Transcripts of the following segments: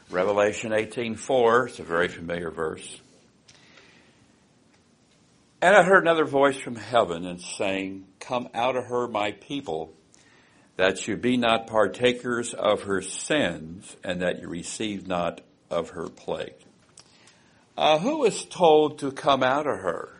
Revelation 18:4, it's a very familiar verse. And I heard another voice from heaven and saying, "Come out of her, my people, that you be not partakers of her sins, and that you receive not of her plague." Who is told to come out of her?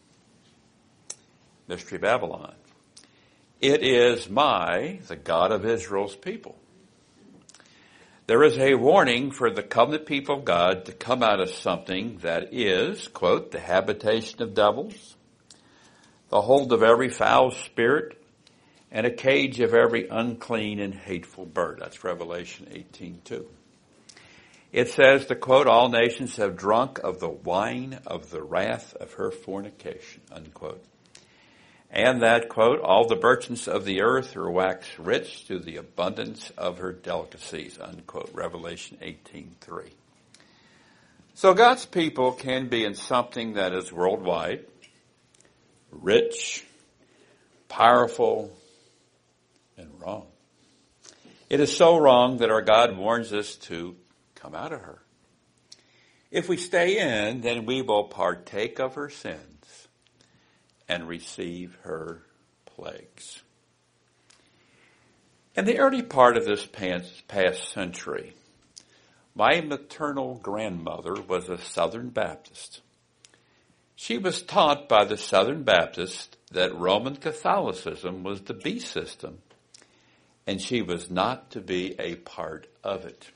Mystery Babylon. It is the God of Israel's people. There is a warning for the covenant people of God to come out of something that is, quote, the habitation of devils, the hold of every foul spirit, and a cage of every unclean and hateful bird. That's Revelation 18:2. It says, to quote, all nations have drunk of the wine of the wrath of her fornication, unquote. And that, quote, all the merchants of the earth are waxed rich through the abundance of her delicacies, unquote. Revelation 18:3. So God's people can be in something that is worldwide, rich, powerful, and wrong. It is so wrong that our God warns us to come out of her. If we stay in, then we will partake of her sins and receive her plagues. In the early part of this past century, my maternal grandmother was a Southern Baptist. She was taught by the Southern Baptists that Roman Catholicism was the beast system, and she was not to be a part of it.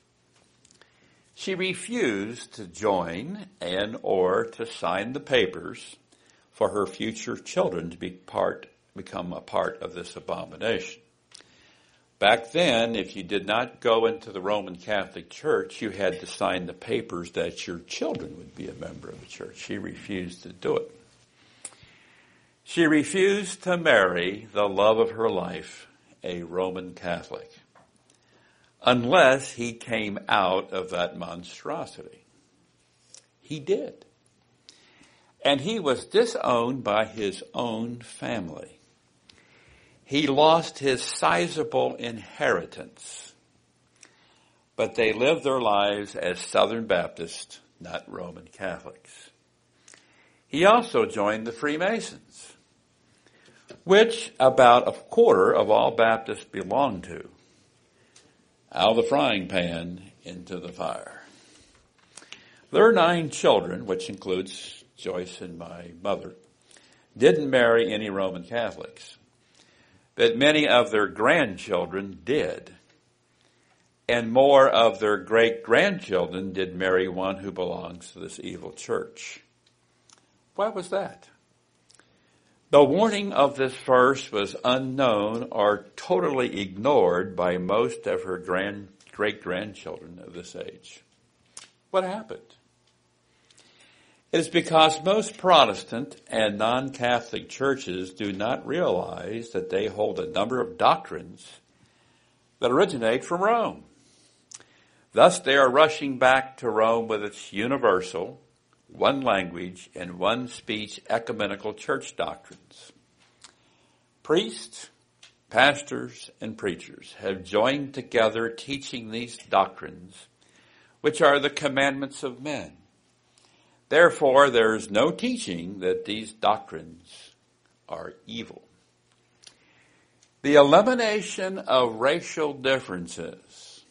She refused to join and or to sign the papers for her future children to become a part of this abomination. Back then, if you did not go into the Roman Catholic Church, you had to sign the papers that your children would be a member of the church. She refused to do it. She refused to marry the love of her life, a Roman Catholic, unless he came out of that monstrosity. He did. And he was disowned by his own family. He lost his sizable inheritance. But they lived their lives as Southern Baptists, not Roman Catholics. He also joined the Freemasons, which about a quarter of all Baptists belong to. Out of the frying pan into the fire. Their 9 children, which includes Joyce and my mother, didn't marry any Roman Catholics. But many of their grandchildren did. And more of their great-grandchildren did marry one who belongs to this evil church. Why was that? The warning of this verse was unknown or totally ignored by most of her great-grandchildren of this age. What happened? It is because most Protestant and non-Catholic churches do not realize that they hold a number of doctrines that originate from Rome. Thus, they are rushing back to Rome with its universal, one language, and one speech ecumenical church doctrines. Priests, pastors, and preachers have joined together teaching these doctrines, which are the commandments of men. Therefore, there is no teaching that these doctrines are evil. The elimination of racial differences.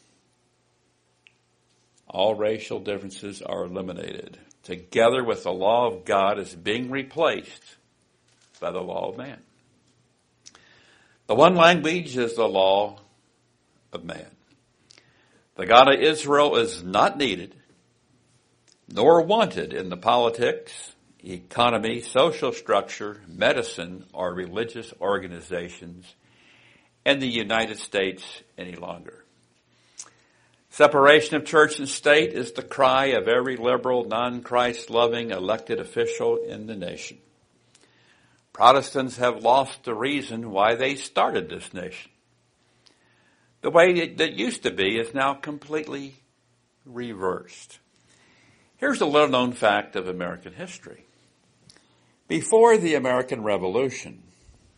All racial differences are eliminated, together with the law of God is being replaced by the law of man. The one language is the law of man. The God of Israel is not needed, nor wanted in the politics, economy, social structure, medicine, or religious organizations in the United States any longer. Separation of church and state is the cry of every liberal, non-Christ-loving elected official in the nation. Protestants have lost the reason why they started this nation. The way that used to be is now completely reversed. Here's a little-known fact of American history. Before the American Revolution,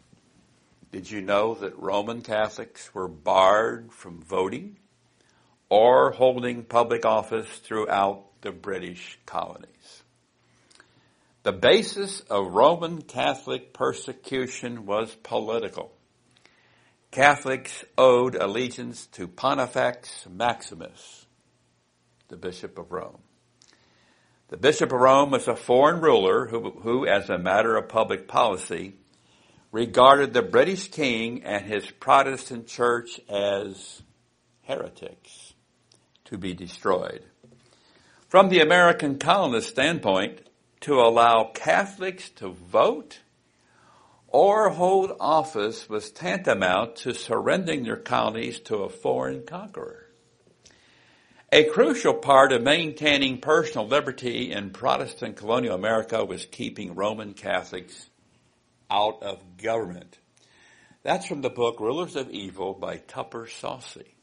did you know that Roman Catholics were barred from voting or holding public office throughout the British colonies. The basis of Roman Catholic persecution was political. Catholics owed allegiance to Pontifex Maximus, the Bishop of Rome. The Bishop of Rome was a foreign ruler who, as a matter of public policy, regarded the British king and his Protestant church as heretics to be destroyed. From the American colonist standpoint, to allow Catholics to vote or hold office was tantamount to surrendering their colonies to a foreign conqueror. A crucial part of maintaining personal liberty in Protestant colonial America was keeping Roman Catholics out of government. That's from the book Rulers of Evil by Tupper Saucy.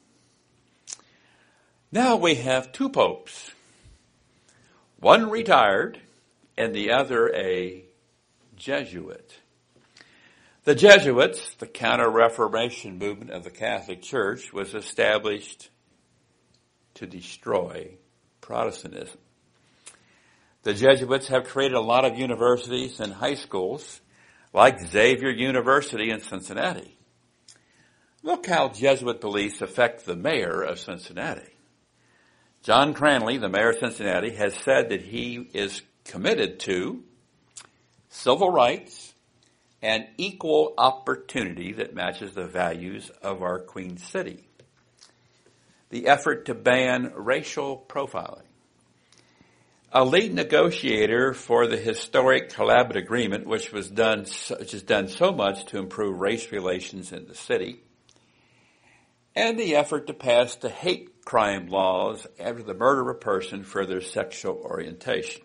Now we have two popes, one retired and the other a Jesuit. The Jesuits, the Counter-Reformation movement of the Catholic Church, was established to destroy Protestantism. The Jesuits have created a lot of universities and high schools, like Xavier University in Cincinnati. Look how Jesuit beliefs affect the mayor of Cincinnati. John Cranley, the mayor of Cincinnati, has said that he is committed to civil rights and equal opportunity that matches the values of our Queen City. The effort to ban racial profiling. A lead negotiator for the historic Collaborative Agreement, which has done so much to improve race relations in the city, and the effort to pass the hate crime laws after the murder of a person for their sexual orientation.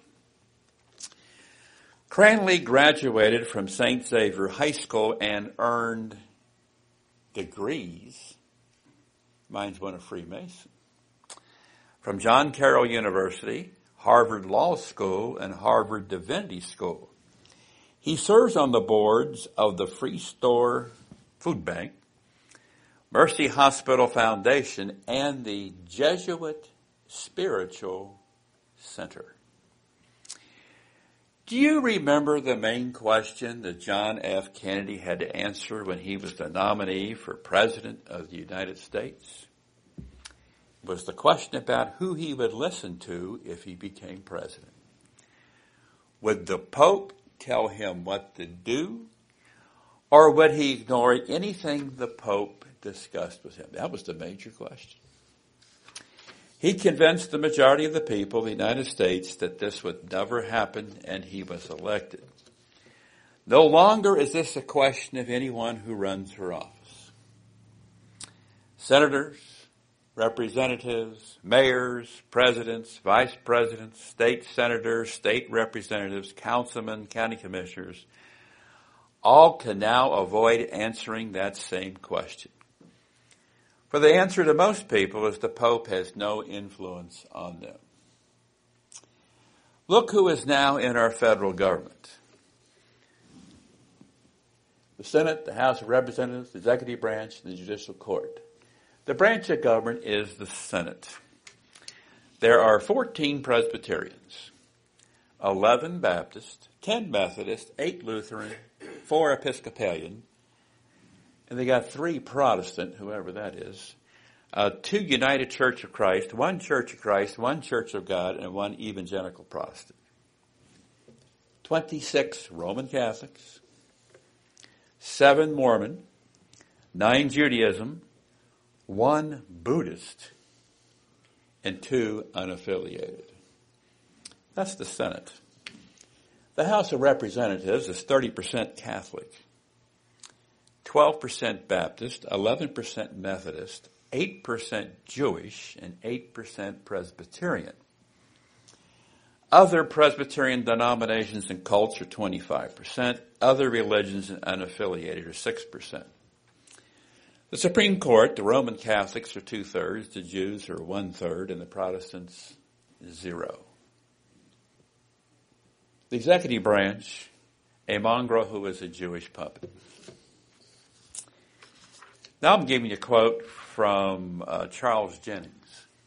Cranley graduated from St. Xavier High School and earned degrees. Mine's one of Freemason. From John Carroll University, Harvard Law School, and Harvard Divinity School. He serves on the boards of the Free Store Food Bank, Mercy Hospital Foundation, and the Jesuit Spiritual Center. Do you remember the main question that John F. Kennedy had to answer when he was the nominee for President of the United States? It was the question about who he would listen to if he became president. Would the Pope tell him what to do, or would he ignore anything the Pope discussed with him? That was the major question. He convinced the majority of the people of the United States that this would never happen, and he was elected. No longer is this a question of anyone who runs for office. Senators, representatives, mayors, presidents, vice presidents, state senators, state representatives, councilmen, county commissioners, all can now avoid answering that same question. For the answer to most people is the Pope has no influence on them. Look who is now in our federal government. The Senate, the House of Representatives, the executive branch, and the judicial court. The branch of government is the Senate. There are 14 Presbyterians, 11 Baptist, 10 Methodist, 8 Lutheran, 4 Episcopalian, and they got 3 Protestant, whoever that is, 2 United Church of Christ, 1 Church of Christ, 1 Church of God, and 1 Evangelical Protestant. 26 Roman Catholics, 7 Mormon, 9 Judaism, 1 Buddhist, and 2 unaffiliated. That's the Senate. The House of Representatives is 30% Catholic, 12% Baptist, 11% Methodist, 8% Jewish, and 8% Presbyterian. Other Presbyterian denominations and cults are 25%. Other religions and unaffiliated are 6%. The Supreme Court, the Roman Catholics are 2/3, the Jews are 1/3, and the Protestants 0. The executive branch, a mongrel who is a Jewish puppet. Now I'm giving you a quote from Charles Jennings.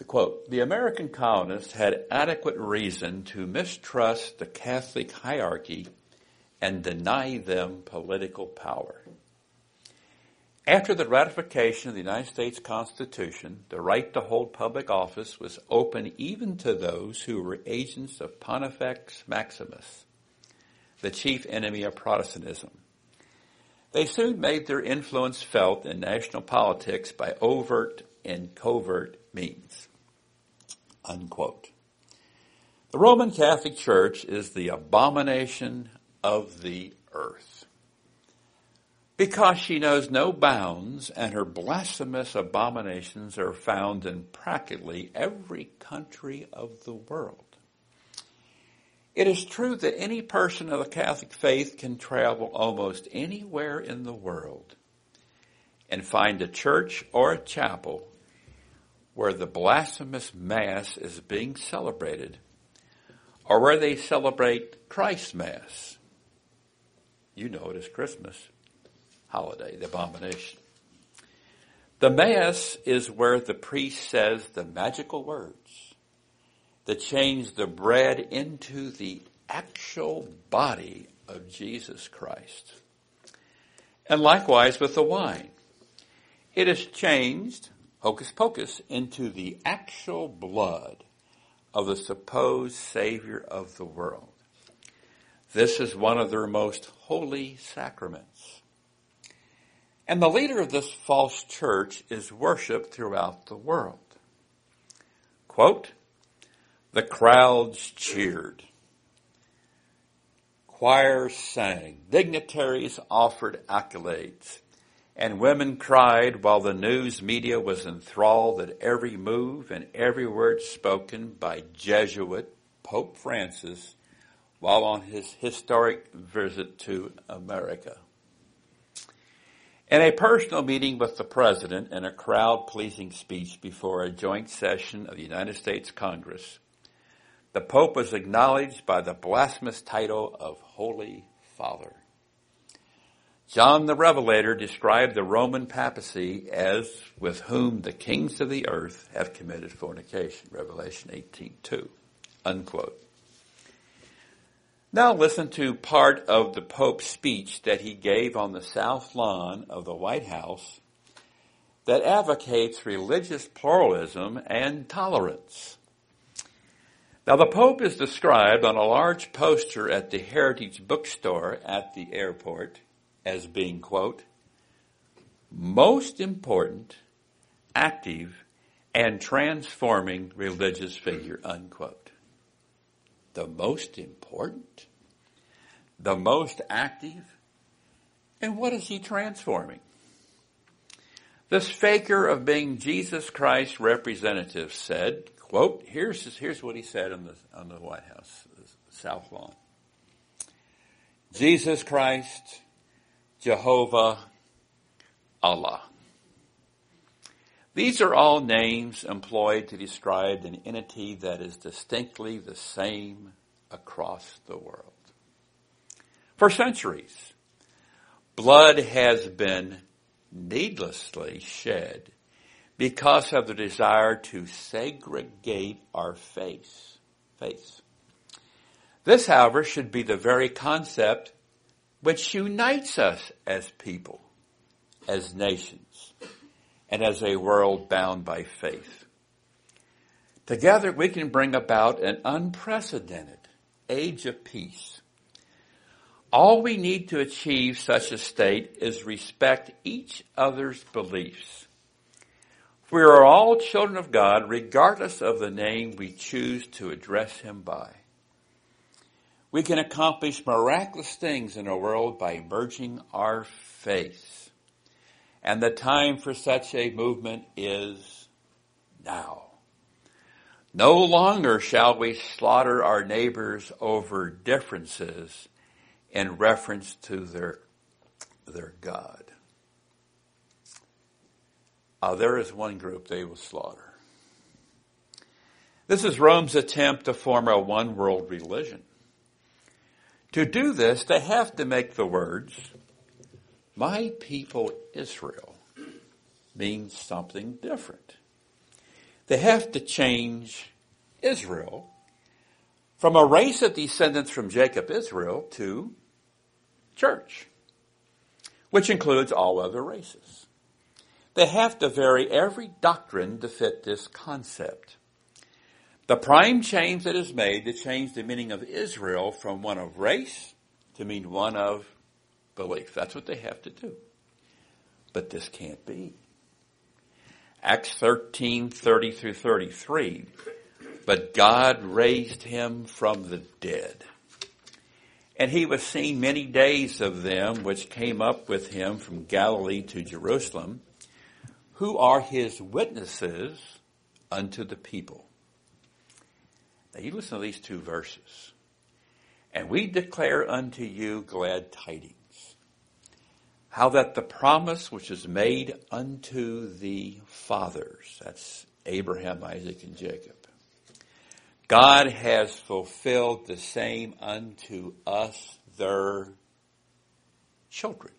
Quote, the American colonists had adequate reason to mistrust the Catholic hierarchy and deny them political power. After the ratification of the United States Constitution, the right to hold public office was open even to those who were agents of Pontifex Maximus, the chief enemy of Protestantism. They soon made their influence felt in national politics by overt and covert means. Unquote. The Roman Catholic Church is the abomination of the earth, because she knows no bounds, and her blasphemous abominations are found in practically every country of the world. It is true that any person of the Catholic faith can travel almost anywhere in the world and find a church or a chapel where the blasphemous Mass is being celebrated, or where they celebrate Christ's Mass. You know it as Christmas holiday, the abomination. The Mass is where the priest says the magical words that change the bread into the actual body of Jesus Christ. And likewise with the wine. It is changed, hocus pocus, into the actual blood of the supposed Savior of the world. This is one of their most holy sacraments. And the leader of this false church is worshipped throughout the world. Quote, the crowds cheered. Choirs sang. Dignitaries offered accolades. And women cried while the news media was enthralled at every move and every word spoken by Jesuit Pope Francis while on his historic visit to America. In a personal meeting with the President and a crowd-pleasing speech before a joint session of the United States Congress, the Pope was acknowledged by the blasphemous title of Holy Father. John the Revelator described the Roman papacy as with whom the kings of the earth have committed fornication, Revelation 18:2, unquote. Now listen to part of the Pope's speech that he gave on the south lawn of the White House that advocates religious pluralism and tolerance. Now the Pope is described on a large poster at the Heritage Bookstore at the airport as being, quote, most important, active, and transforming religious figure, unquote. The most important, the most active, and what is he transforming? This faker of being Jesus Christ's representative said, quote, here's what he said on the White House, the South Lawn. Jesus Christ, Jehovah, Allah. These are all names employed to describe an entity that is distinctly the same across the world. For centuries, blood has been needlessly shed because of the desire to segregate our faith. This, however, should be the very concept which unites us as people, as nations, and as a world bound by faith. Together we can bring about an unprecedented age of peace. All we need to achieve such a state is respect each other's beliefs. We are all children of God regardless of the name we choose to address him by. We can accomplish miraculous things in our world by merging our faith. And the time for such a movement is now. No longer shall we slaughter our neighbors over differences in reference to their God. There is one group they will slaughter. This is Rome's attempt to form a one-world religion. To do this, they have to make the words, my people Israel, means something different. They have to change Israel from a race of descendants from Jacob, Israel, to church, which includes all other races. They have to vary every doctrine to fit this concept. The prime change that is made to change the meaning of Israel from one of race to mean one of belief. That's what they have to do. But this can't be. Acts 13:30 through 33. But God raised him from the dead. And he was seen many days of them which came up with him from Galilee to Jerusalem, who are his witnesses unto the people. Now you listen to these two verses. And we declare unto you glad tidings, how that the promise which is made unto the fathers, that's Abraham, Isaac, and Jacob, God has fulfilled the same unto us, their children.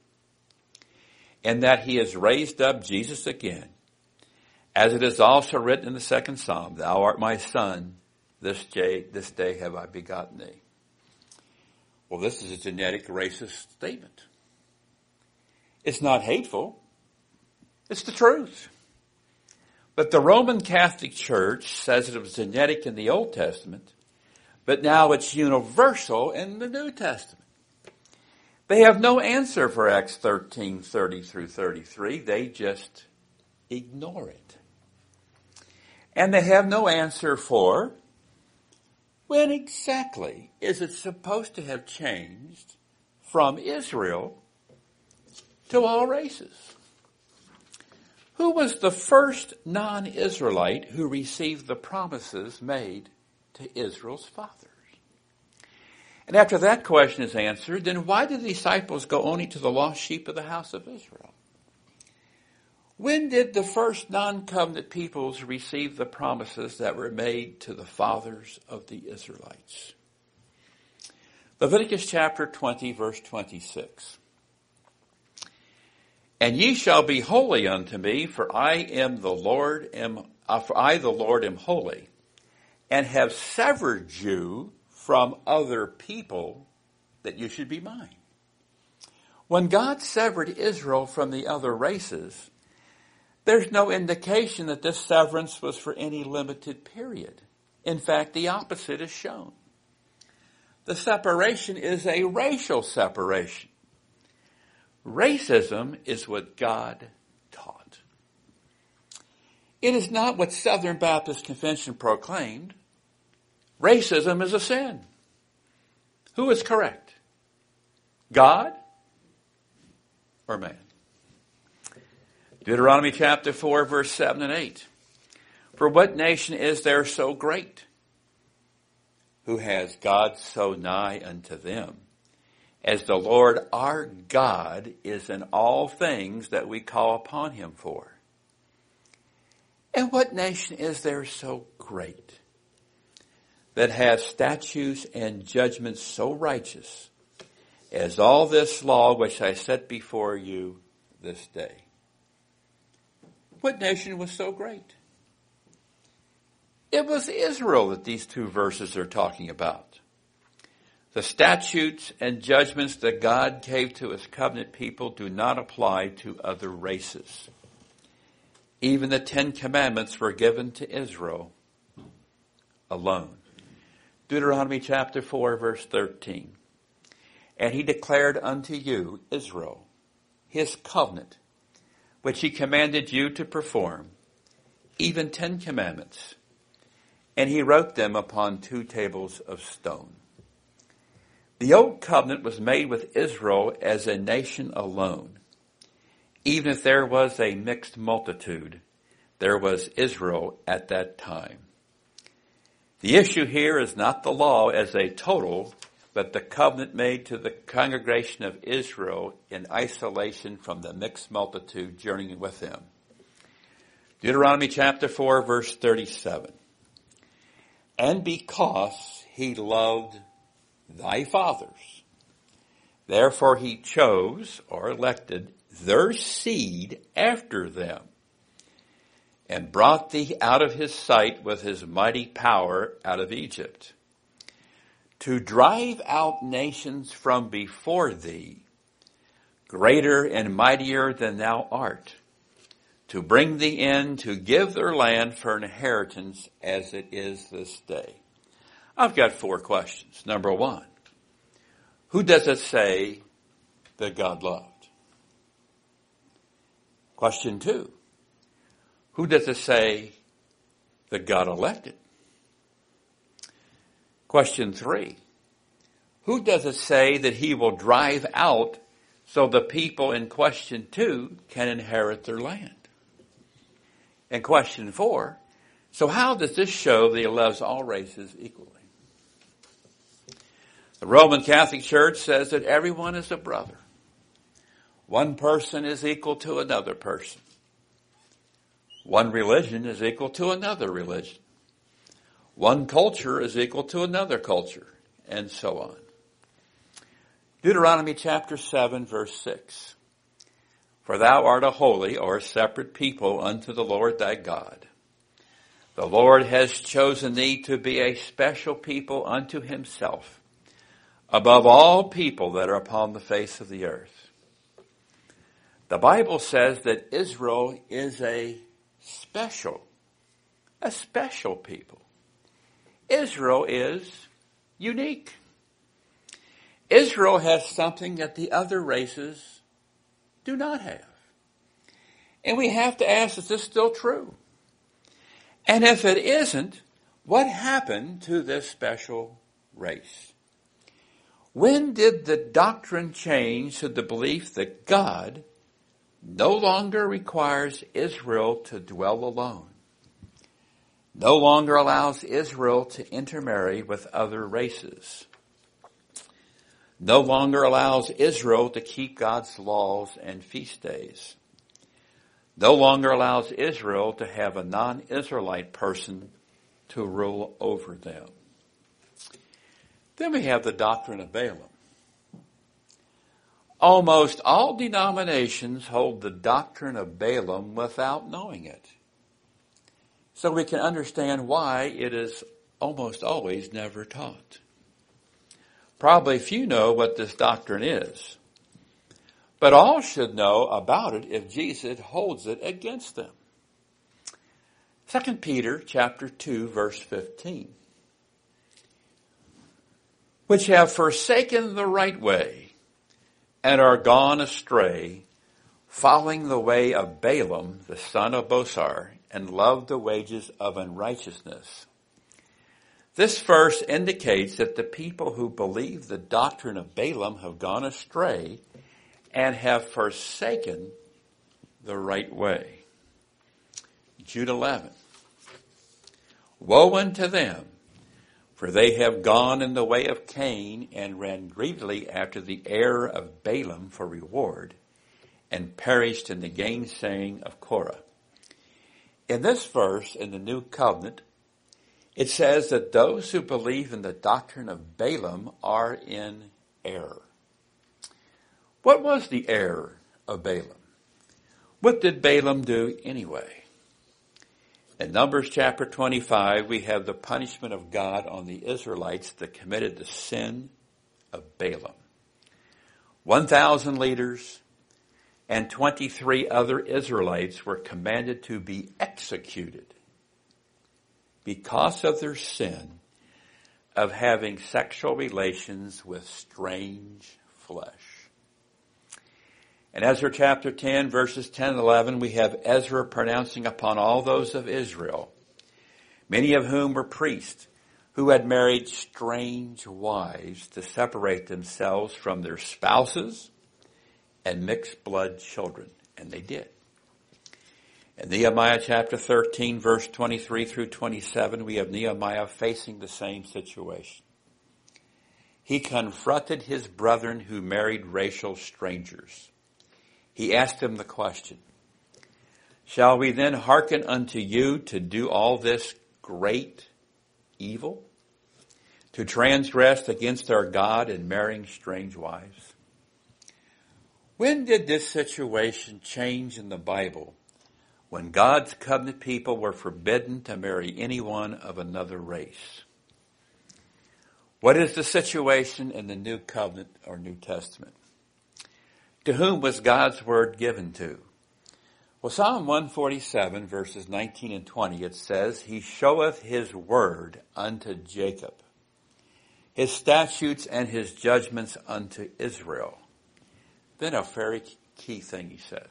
And that he has raised up Jesus again, as it is also written in the second Psalm, Thou art my son, this day have I begotten thee. Well, this is a genetic racist statement. It's not hateful. It's the truth. But the Roman Catholic Church says it was genetic in the Old Testament, but now it's universal in the New Testament. They have no answer for Acts 13:30 through 33. They just ignore it. And they have no answer for when exactly is it supposed to have changed from Israel to all races? Who was the first non-Israelite who received the promises made to Israel's fathers? And after that question is answered, then why did the disciples go only to the lost sheep of the house of Israel? When did the first non-covenant peoples receive the promises that were made to the fathers of the Israelites? Leviticus chapter 20, verse 26. And ye shall be holy unto me, for I the Lord am holy, and have severed you from other people, that you should be mine. When God severed Israel from the other races, there's no indication that this severance was for any limited period. In fact, the opposite is shown. The separation is a racial separation. Racism is what God taught. It is not what Southern Baptist Convention proclaimed. Racism is a sin. Who is correct? God or man? Deuteronomy chapter 4, verse 7 and 8. For what nation is there so great, who has God so nigh unto them, as the Lord our God is in all things that we call upon him for? And what nation is there so great, that has statutes and judgments so righteous, as all this law which I set before you this day? What nation was so great? It was Israel that these two verses are talking about. The statutes and judgments that God gave to his covenant people do not apply to other races. Even the 10 Commandments were given to Israel alone. Deuteronomy chapter 4, verse 13. And he declared unto you, Israel, his covenant, which he commanded you to perform, even 10 commandments. And he wrote them upon 2 tables of stone. The old covenant was made with Israel as a nation alone. Even if there was a mixed multitude, there was Israel at that time. The issue here is not the law as a total, but the covenant made to the congregation of Israel in isolation from the mixed multitude journeying with them. Deuteronomy chapter 4, verse 37. And because he loved thy fathers, therefore he chose or elected their seed after them, and brought thee out of his sight with his mighty power out of Egypt, to drive out nations from before thee, greater and mightier than thou art, to bring thee in, to give their land for an inheritance as it is this day. I've got 4 questions. Number 1, who does it say that God loved? Question 2, who does it say that God elected? Question 3, who does it say that he will drive out so the people in question 2 can inherit their land? And question 4, so how does this show that he loves all races equally? The Roman Catholic Church says that everyone is a brother. One person is equal to another person. One religion is equal to another religion. One culture is equal to another culture, and so on. Deuteronomy chapter 7, verse 6. For thou art a holy or separate people unto the Lord thy God. The Lord has chosen thee to be a special people unto himself, above all people that are upon the face of the earth. The Bible says that Israel is a special people. Israel is unique. Israel has something that the other races do not have. And we have to ask, is this still true? And if it isn't, what happened to this special race? When did the doctrine change to the belief that God no longer requires Israel to dwell alone, no longer allows Israel to intermarry with other races, no longer allows Israel to keep God's laws and feast days, no longer allows Israel to have a non-Israelite person to rule over them? Then we have the doctrine of Balaam. Almost all denominations hold the doctrine of Balaam without knowing it. So we can understand why it is almost always never taught. Probably few know what this doctrine is, but all should know about it if Jesus holds it against them. 2 Peter chapter 2, verse 15. Which have forsaken the right way, and are gone astray, following the way of Balaam, the son of Bosor, and loved the wages of unrighteousness. This verse indicates that the people who believe the doctrine of Balaam have gone astray and have forsaken the right way. Jude 11. Woe unto them, for they have gone in the way of Cain, and ran greedily after the error of Balaam for reward, and perished in the gainsaying of Korah. In this verse, in the New Covenant, it says that those who believe in the doctrine of Balaam are in error. What was the error of Balaam? What did Balaam do anyway? In Numbers chapter 25, we have the punishment of God on the Israelites that committed the sin of Balaam. 1,000 leaders and 23 other Israelites were commanded to be executed because of their sin of having sexual relations with strange flesh. In Ezra chapter 10, verses 10 and 11, we have Ezra pronouncing upon all those of Israel, many of whom were priests, who had married strange wives to separate themselves from their spouses and mixed blood children. And they did. In Nehemiah chapter 13, verse 23 through 27, we have Nehemiah facing the same situation. He confronted his brethren who married racial strangers. He asked them the question, shall we then hearken unto you to do all this great evil? To transgress against our God in marrying strange wives? When did this situation change in the Bible when God's covenant people were forbidden to marry anyone of another race. What is the situation in the New Covenant or New Testament? To whom was God's word given to? Well, Psalm 147, verses 19 and 20, it says, He showeth his word unto Jacob, his statutes and his judgments unto Israel. Then a very key thing he says.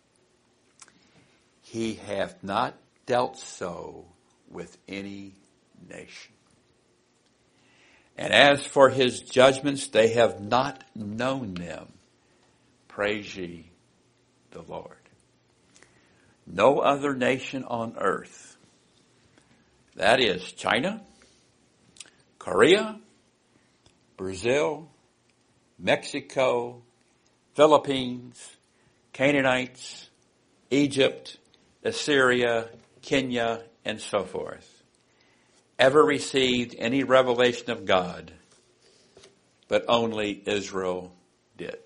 He hath not dealt so with any nation. And as for his judgments, they have not known them. Praise ye the Lord. No other nation on earth, that is China, Korea, Brazil, Mexico, Philippines, Canaanites, Egypt, Assyria, Kenya, and so forth, ever received any revelation of God, but only Israel did.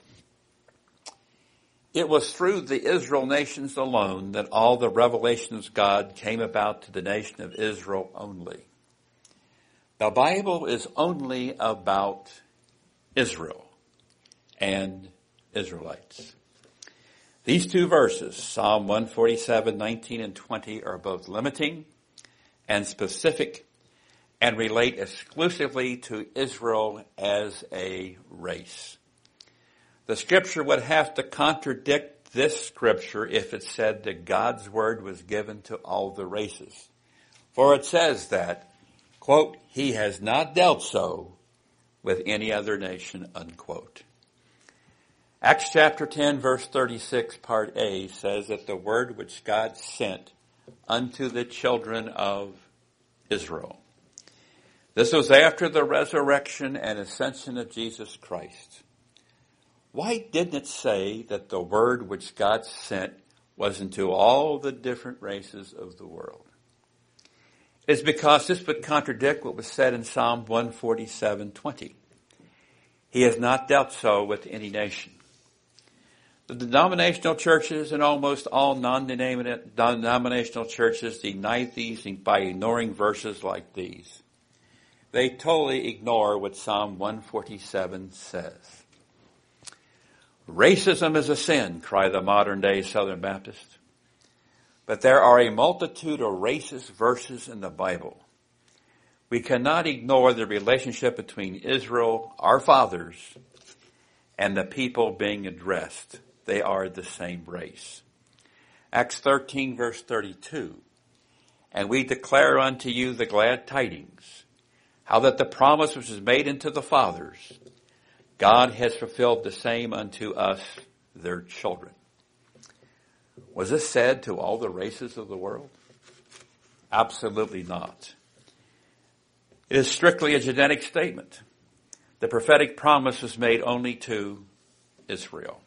It was through the Israel nations alone that all the revelations of God came about to the nation of Israel only. The Bible is only about Israel and Israelites. These two verses, Psalm 147, 19 and 20, are both limiting and specific and relate exclusively to Israel as a race. The scripture would have to contradict this scripture if it said that God's word was given to all the races. For it says that, quote, He has not dealt so with any other nation, unquote. Acts chapter 10, verse 36, part A, says that the word which God sent unto the children of Israel. This was after the resurrection and ascension of Jesus Christ. Why didn't it say that the word which God sent was into all the different races of the world? It's because this would contradict what was said in Psalm 147:20. He has not dealt so with any nation. The denominational churches and almost all non-denominational churches deny these by ignoring verses like these. They totally ignore what Psalm 147 says. Racism is a sin, cry the modern-day Southern Baptists. But there are a multitude of racist verses in the Bible. We cannot ignore the relationship between Israel, our fathers, and the people being addressed. They are the same race. Acts 13, verse 32. And we declare unto you the glad tidings, how that the promise which is made unto the fathers, God has fulfilled the same unto us, their children. Was this said to all the races of the world? Absolutely not. It is strictly a genetic statement. The prophetic promise was made only to Israel.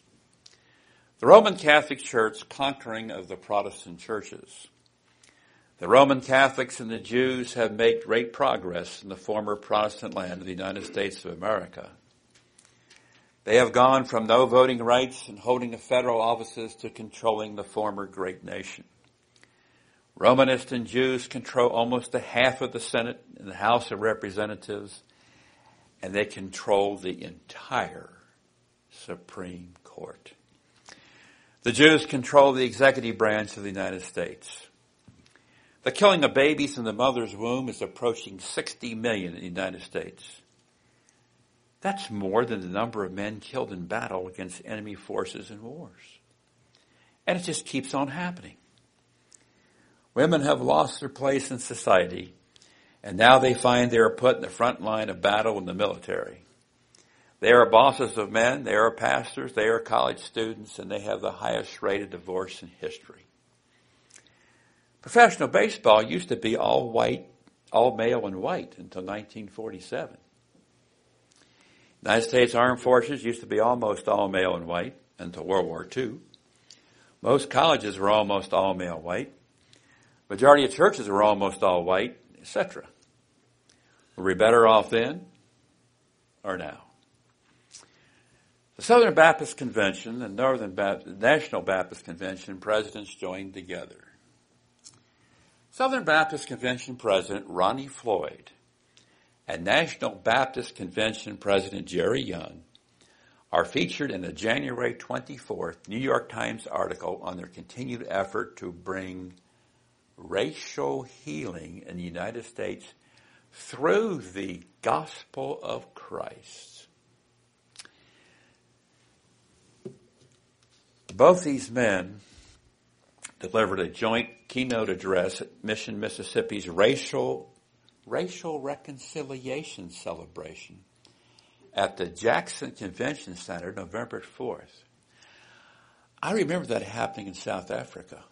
The Roman Catholic Church conquering of the Protestant churches. The Roman Catholics and the Jews have made great progress in the former Protestant land of the United States of America. They have gone from no voting rights and holding the federal offices to controlling the former great nation. Romanists and Jews control almost a half of the Senate and the House of Representatives, and they control the entire Supreme Court. The Jews control the executive branch of the United States. The killing of babies in the mother's womb is approaching 60 million in the United States. That's more than the number of men killed in battle against enemy forces in wars. And it just keeps on happening. Women have lost their place in society, and now they find they are put in the front line of battle in the military. They are bosses of men, they are pastors, they are college students, and they have the highest rate of divorce in history. Professional baseball used to be all white, all male and white until 1947. United States Armed Forces used to be almost all male and white until World War II. Most colleges were almost all male white. Majority of churches were almost all white, etc. Were we better off then or now? The Southern Baptist Convention and National Baptist Convention presidents joined together. Southern Baptist Convention President Ronnie Floyd and National Baptist Convention President Jerry Young are featured in the January 24th New York Times article on their continued effort to bring racial healing in the United States through the gospel of Christ. Both these men delivered a joint keynote address at Mission, Mississippi's racial reconciliation celebration at the Jackson Convention Center November 4th. I remember that happening in South Africa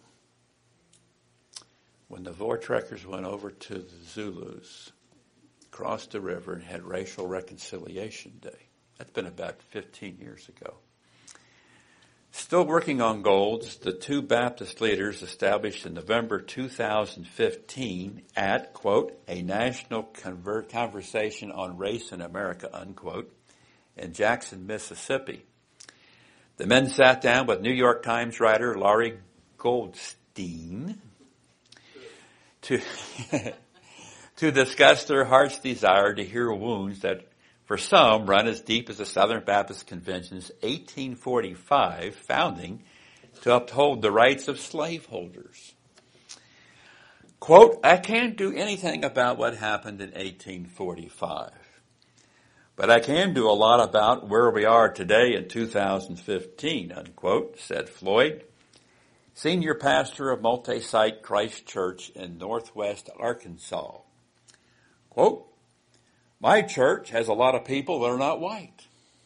when the Voortrekkers went over to the Zulus, crossed the river, and had Racial Reconciliation Day. That's been about 15 years ago. Still working on goals, the two Baptist leaders established in November 2015 at, quote, a national conversation on race in America, unquote, in Jackson, Mississippi. The men sat down with New York Times writer Laurie Goldstein to discuss their heart's desire to heal wounds that for some run as deep as the Southern Baptist Convention's 1845 founding to uphold the rights of slaveholders. Quote, I can't do anything about what happened in 1845, but I can do a lot about where we are today in 2015, unquote, said Floyd, senior pastor of Multi-Site Christ Church in Northwest Arkansas. Quote, my church has a lot of people that are not white.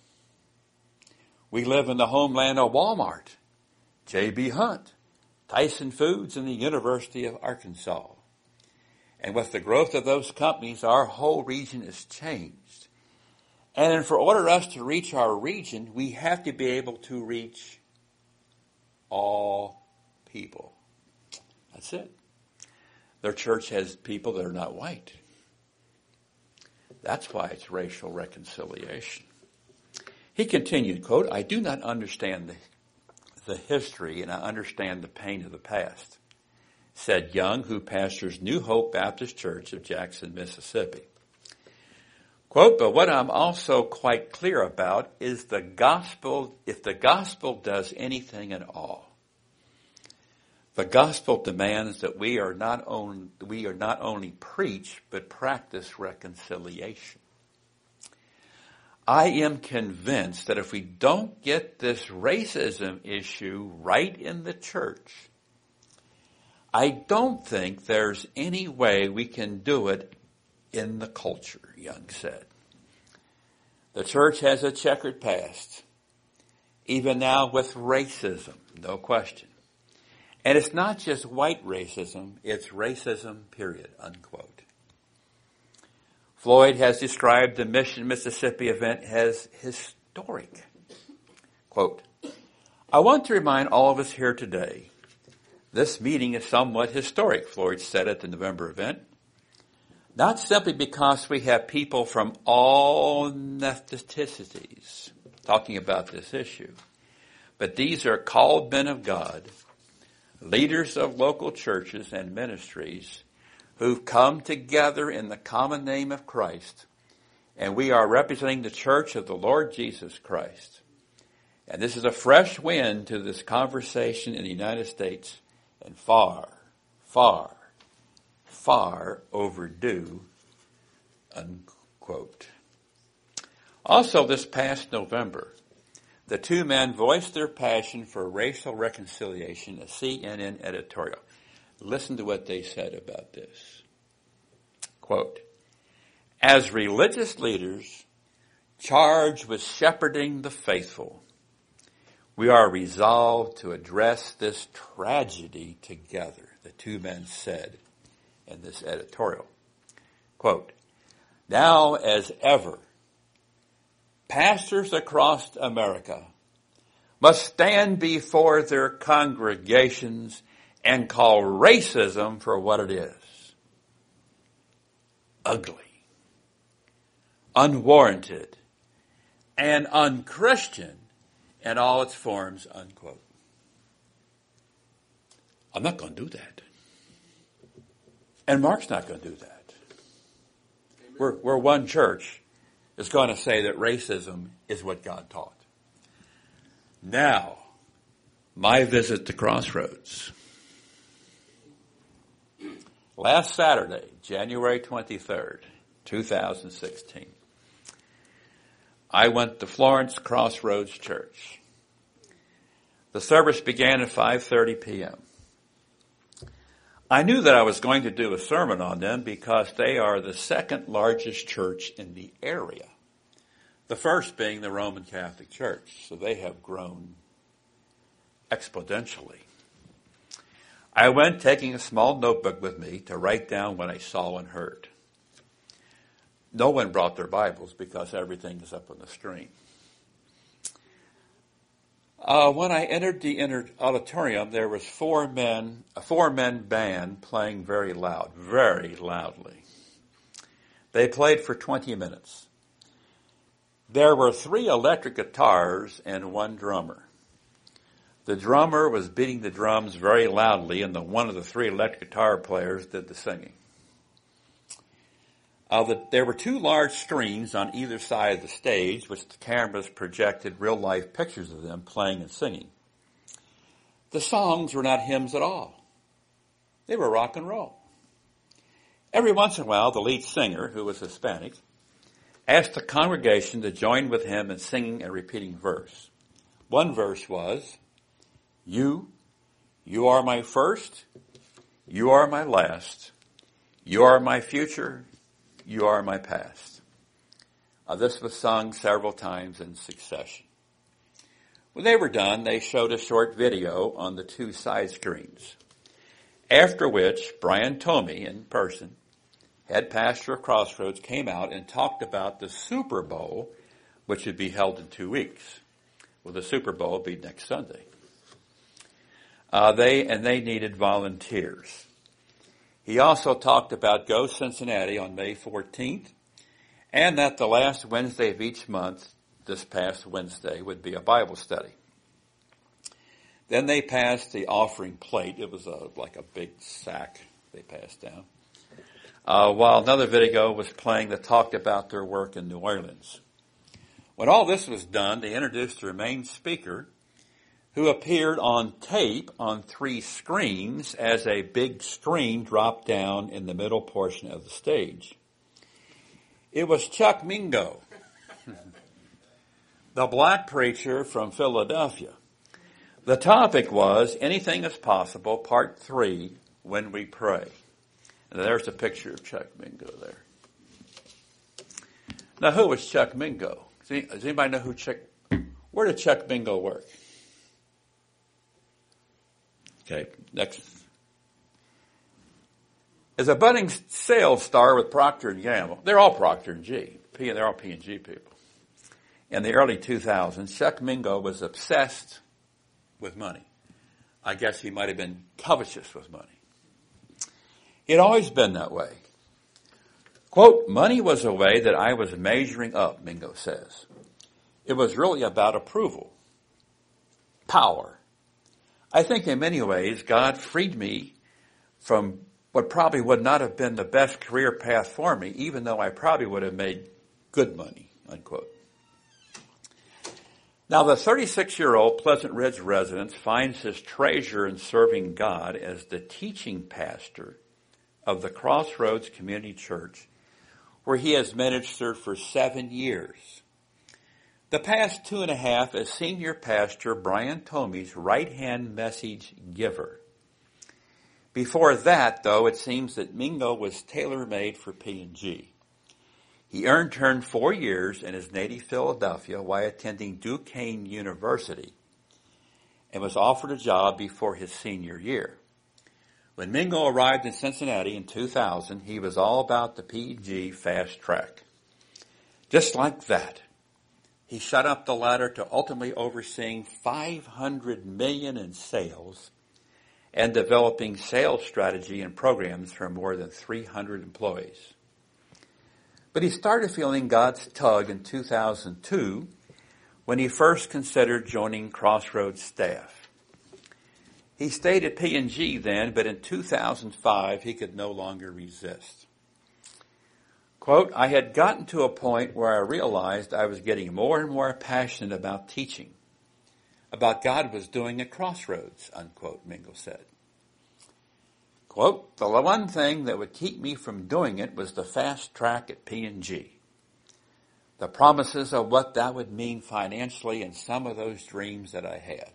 We live in the homeland of Walmart, J.B. Hunt, Tyson Foods, and the University of Arkansas. And with the growth of those companies, our whole region has changed. And for order us to reach our region, we have to be able to reach all people. That's it. Their church has people that are not white. That's why it's racial reconciliation. He continued, quote, I do not understand the history, and I understand the pain of the past, said Young, who pastors New Hope Baptist Church of Jackson, Mississippi. Quote, but what I'm also quite clear about is the gospel, if the gospel does anything at all, the gospel demands that we are not only preach, but practice reconciliation. I am convinced that if we don't get this racism issue right in the church, I don't think there's any way we can do it in the culture, Young said. The church has a checkered past, even now with racism, no question. And it's not just white racism, it's racism, period, unquote. Floyd has described the Mission, Mississippi event as historic. Quote, I want to remind all of us here today, this meeting is somewhat historic, Floyd said at the November event. Not simply because we have people from all ethnicities talking about this issue, but these are called men of God, leaders of local churches and ministries who've come together in the common name of Christ, and we are representing the church of the Lord Jesus Christ. And this is a fresh wind to this conversation in the United States, and far, far, far overdue, unquote. Also this past November, the two men voiced their passion for racial reconciliation in a CNN editorial. Listen to what they said about this. Quote, as religious leaders charged with shepherding the faithful, we are resolved to address this tragedy together, the two men said in this editorial. Quote, now as ever, pastors across America must stand before their congregations and call racism for what it is. Ugly, unwarranted, and unchristian and all its forms, unquote. I'm not going to do that. And Mark's not going to do that. We're one church is going to say that racism is what God taught. Now, my visit to Crossroads. Last Saturday, January 23rd, 2016, I went to Florence Crossroads Church. The service began at 5:30 p.m. I knew that I was going to do a sermon on them because they are the second largest church in the area. The first being the Roman Catholic Church, so they have grown exponentially. I went taking a small notebook with me to write down what I saw and heard. No one brought their Bibles because everything is up on the screen. When I entered the auditorium, there was a four-men band playing very loudly. They played for 20 minutes. There were 3 electric guitars and 1 drummer. The drummer was beating the drums very loudly, and one of the 3 electric guitar players did the singing. There were 2 large screens on either side of the stage, which the cameras projected real-life pictures of them playing and singing. The songs were not hymns at all. They were rock and roll. Every once in a while, the lead singer, who was Hispanic, asked the congregation to join with him in singing a repeating verse. One verse was, You are my first, you are my last, you are my future, you are my past. This was sung several times in succession. When they were done, they showed a short video on the 2 side screens. After which, Brian Tomey, in person, head pastor of Crossroads, came out and talked about the Super Bowl, which would be held in 2 weeks. Well, the Super Bowl will be next Sunday. They needed volunteers. He also talked about Go Cincinnati on May 14th, and that the last Wednesday of each month, this past Wednesday, would be a Bible study. Then they passed the offering plate. It was like a big sack they passed down. While another video was playing that talked about their work in New Orleans. When all this was done, they introduced their main speaker, who appeared on tape on 3 screens as a big screen dropped down in the middle portion of the stage. It was Chuck Mingo, the black preacher from Philadelphia. The topic was Anything is Possible, Part 3, When We Pray. And there's a picture of Chuck Mingo there. Now, who was Chuck Mingo? Does anybody know where did Chuck Mingo work? Okay, next. As a budding sales star with Procter & Gamble, they're all Procter & G. They're all P&G people. In the early 2000s, Chuck Mingo was obsessed with money. I guess he might have been covetous with money. He had always been that way. Quote, money was a way that I was measuring up, Mingo says. It was really about approval, power. I think in many ways God freed me from what probably would not have been the best career path for me, even though I probably would have made good money, unquote. Now, the 36-year-old Pleasant Ridge resident finds his treasure in serving God as the teaching pastor of the Crossroads Community Church, where he has ministered for 7 years. The past 2.5 as senior pastor Brian Tomey's right-hand message giver. Before that, though, it seems that Mingo was tailor-made for P&G. He earned 4 years in his native Philadelphia while attending Duquesne University and was offered a job before his senior year. When Mingo arrived in Cincinnati in 2000, he was all about the P&G fast track. Just like that, he shot up the ladder to ultimately overseeing $500 million in sales and developing sales strategy and programs for more than 300 employees. But he started feeling God's tug in 2002 when he first considered joining Crossroads staff. He stayed at P&G then, but in 2005 he could no longer resist. Quote, I had gotten to a point where I realized I was getting more and more passionate about teaching, about God was doing at Crossroads, unquote, Mingo said. Quote, the one thing that would keep me from doing it was the fast track at P&G. The promises of what that would mean financially and some of those dreams that I had.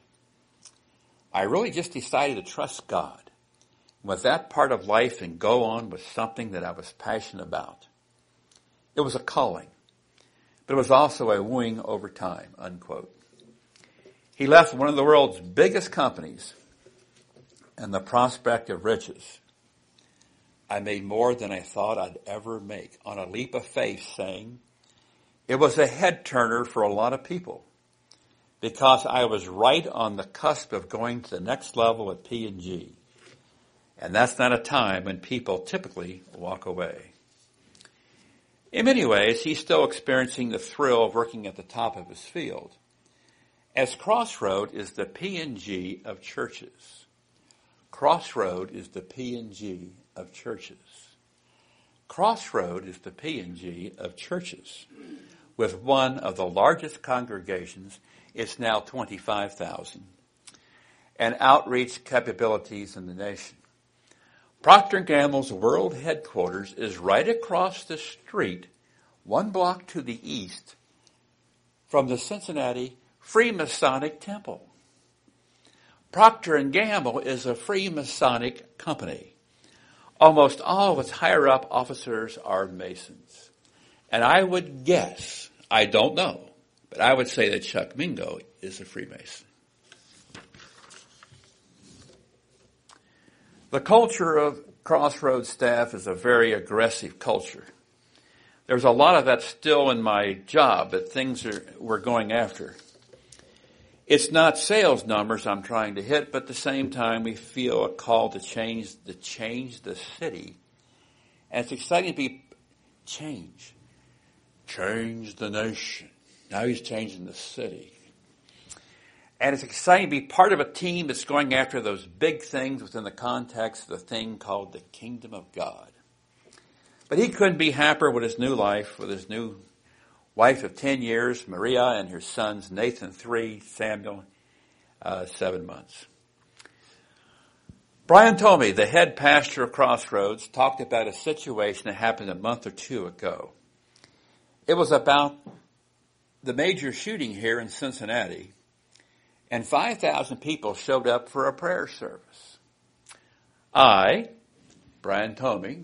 I really just decided to trust God with that part of life and go on with something that I was passionate about. It was a calling, but it was also a wooing over time, unquote. He left one of the world's biggest companies and the prospect of riches. I made more than I thought I'd ever make on a leap of faith, saying, it was a head turner for a lot of people because I was right on the cusp of going to the next level at P&G. And that's not a time when people typically walk away. In many ways, he's still experiencing the thrill of working at the top of his field, as Crossroad is the P&G of churches. Crossroad is the P&G of churches. Crossroad is the P&G of churches. With one of the largest congregations, it's now 25,000, and outreach capabilities in the nation. Procter & Gamble's world headquarters is right across the street, 1 block to the east, from the Cincinnati Freemasonic Temple. Procter & Gamble is a Freemasonic company. Almost all of its higher-up officers are Masons. And I would guess, I don't know, but I would say that Chuck Mingo is a Freemason. The culture of Crossroads staff is a very aggressive culture. There's a lot of that still in my job, but things we're going after. It's not sales numbers I'm trying to hit, but at the same time we feel a call to change the city. And it's exciting to be change the nation. Now he's changing the city. And it's exciting to be part of a team that's going after those big things within the context of the thing called the kingdom of God. But he couldn't be happier with his new life, with his new wife of 10 years, Maria, and her sons, Nathan, 3, Samuel, 7 months. Brian Tomey, the head pastor of Crossroads, talked about a situation that happened a month or two ago. It was about the major shooting here in Cincinnati, and 5,000 people showed up for a prayer service. I, Brian Tomey,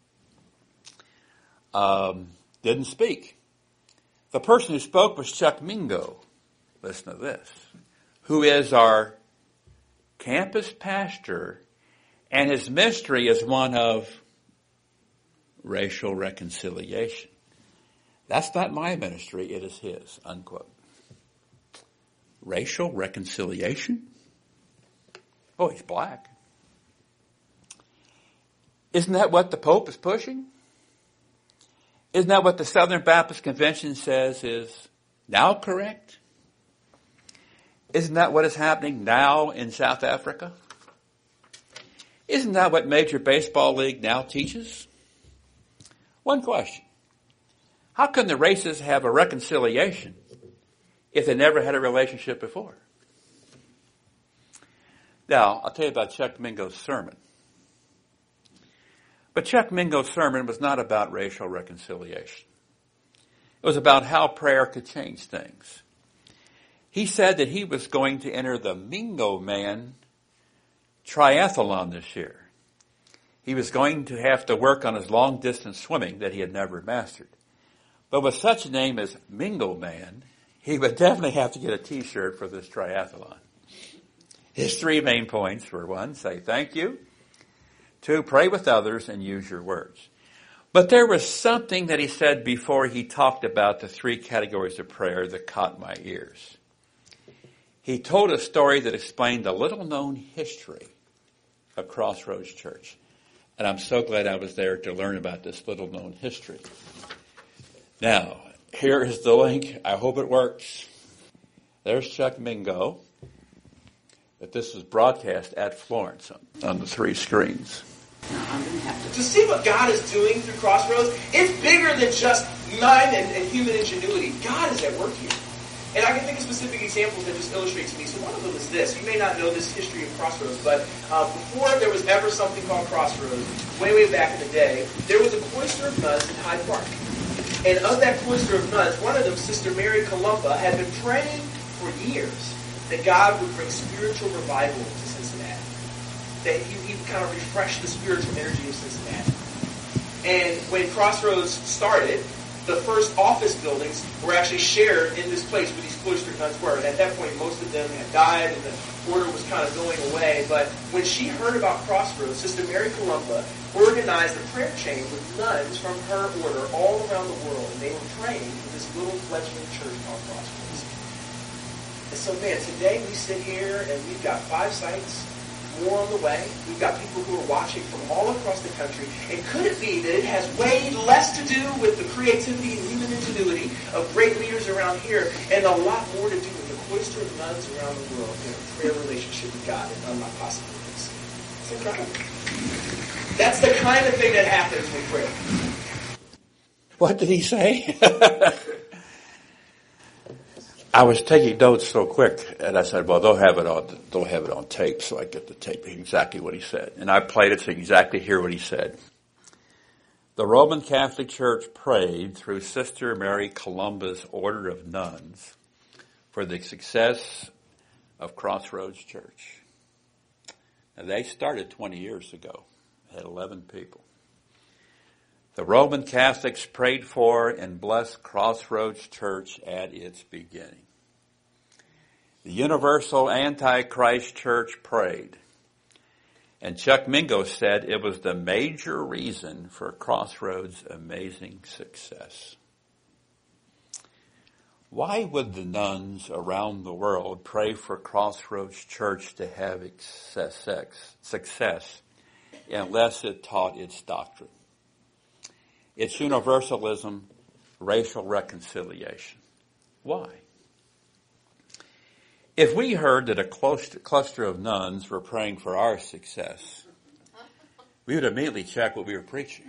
didn't speak. The person who spoke was Chuck Mingo. Listen to this. Who is our campus pastor, and his ministry is one of racial reconciliation. That's not my ministry, it is his, unquote. Racial reconciliation? Oh, he's black. Isn't that what the Pope is pushing? Isn't that what the Southern Baptist Convention says is now correct? Isn't that what is happening now in South Africa? Isn't that what Major Baseball League now teaches? One question. How can the races have a reconciliation if they never had a relationship before? Now, I'll tell you about Chuck Mingo's sermon. But Chuck Mingo's sermon was not about racial reconciliation. It was about how prayer could change things. He said that he was going to enter the Mingo Man triathlon this year. He was going to have to work on his long-distance swimming that he had never mastered. But with such a name as Mingo Man, he would definitely have to get a T-shirt for this triathlon. His 3 main points were: 1, say thank you; 2, pray with others and use your words. But there was something that he said before he talked about the 3 categories of prayer that caught my ears. He told a story that explained the little-known history of Crossroads Church. And I'm so glad I was there to learn about this little-known history. Now, here is the link. I hope it works. There's Chuck Mingo. But this is broadcast at Florence on the three screens. To see what God is doing through Crossroads, it's bigger than just mind and human ingenuity. God is at work here. And I can think of specific examples that just illustrate to me. So one of them is this. You may not know this history of Crossroads, but before there was ever something called Crossroads, way, way back in the day, there was a cloister of nuns in Hyde Park. And of that cloister of nuns, one of them, Sister Mary Columba, had been praying for years that God would bring spiritual revival to Cincinnati. That he would kind of refresh the spiritual energy of Cincinnati. And when Crossroads started, the first office buildings were actually shared in this place where these cloistered nuns were. And at that point, most of them had died and the order was kind of going away. But when she heard about Crossroads, Sister Mary Columba organized a prayer chain with nuns from her order all around the world. And they were praying for this little fledgling church called Crossroads. And so, man, today we sit here and we've got 5 sites, more on the way. We've got people who are watching from all across the country. And could it be that it has way less to do with the creativity and human ingenuity of great leaders around here and a lot more to do with the cloister of nuns around the world in a prayer relationship with God and unlock possibilities? It's incredible. That's the kind of thing that happens when prayer. What did he say? I was taking notes so quick, and I said, well, they'll have it on tape, so I get the tape exactly what he said. And I played it so you exactly hear what he said. The Roman Catholic Church prayed through Sister Mary Columba's order of nuns for the success of Crossroads Church. Now, they started 20 years ago. They had 11 people. The Roman Catholics prayed for and blessed Crossroads Church at its beginning. The Universal Antichrist Church prayed. And Chuck Mingo said it was the major reason for Crossroads' amazing success. Why would the nuns around the world pray for Crossroads Church to have success unless it taught its doctrine? It's universalism, racial reconciliation. Why? If we heard that a cluster of nuns were praying for our success, we would immediately check what we were preaching.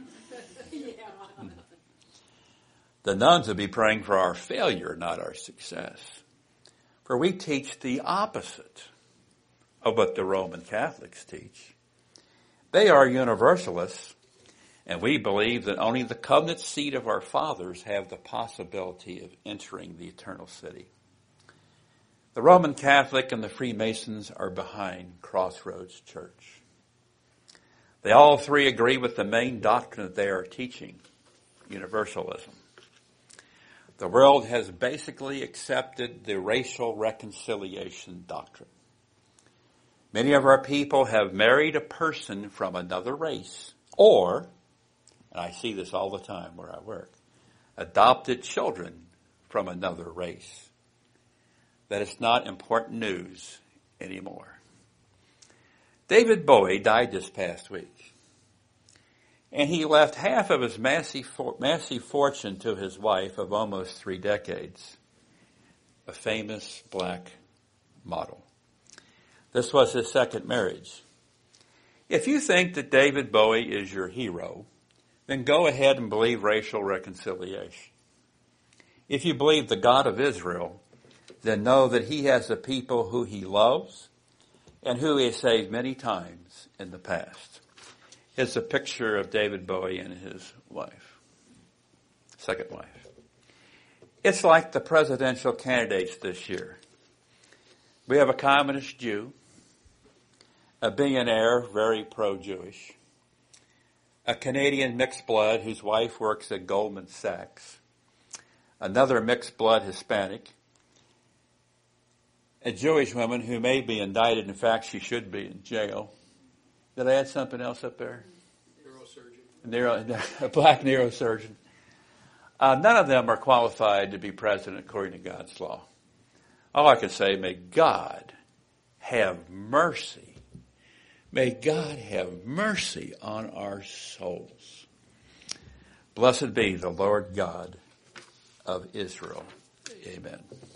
The nuns would be praying for our failure, not our success. For we teach the opposite of what the Roman Catholics teach. They are universalists, and we believe that only the covenant seed of our fathers have the possibility of entering the eternal city. The Roman Catholic and the Freemasons are behind Crossroads Church. They all three agree with the main doctrine that they are teaching, universalism. The world has basically accepted the racial reconciliation doctrine. Many of our people have married a person from another race, or, and I see this all the time where I work, adopted children from another race. That it's not important news anymore. David Bowie died this past week. And he left half of his massive fortune to his wife of almost 3 decades, a famous black model. This was his second marriage. If you think that David Bowie is your hero, then go ahead and believe racial reconciliation. If you believe the God of Israel, then know that he has a people who he loves and who he has saved many times in the past. Here's a picture of David Bowie and his wife, second wife. It's like the presidential candidates this year. We have a communist Jew, a billionaire very pro-Jewish, a Canadian mixed blood whose wife works at Goldman Sachs, another mixed blood Hispanic, a Jewish woman who may be indicted. In fact, she should be in jail. Did I add something else up there? Neurosurgeon. A black neurosurgeon. None of them are qualified to be president according to God's law. All I can say, may God have mercy. May God have mercy on our souls. Blessed be the Lord God of Israel. Amen.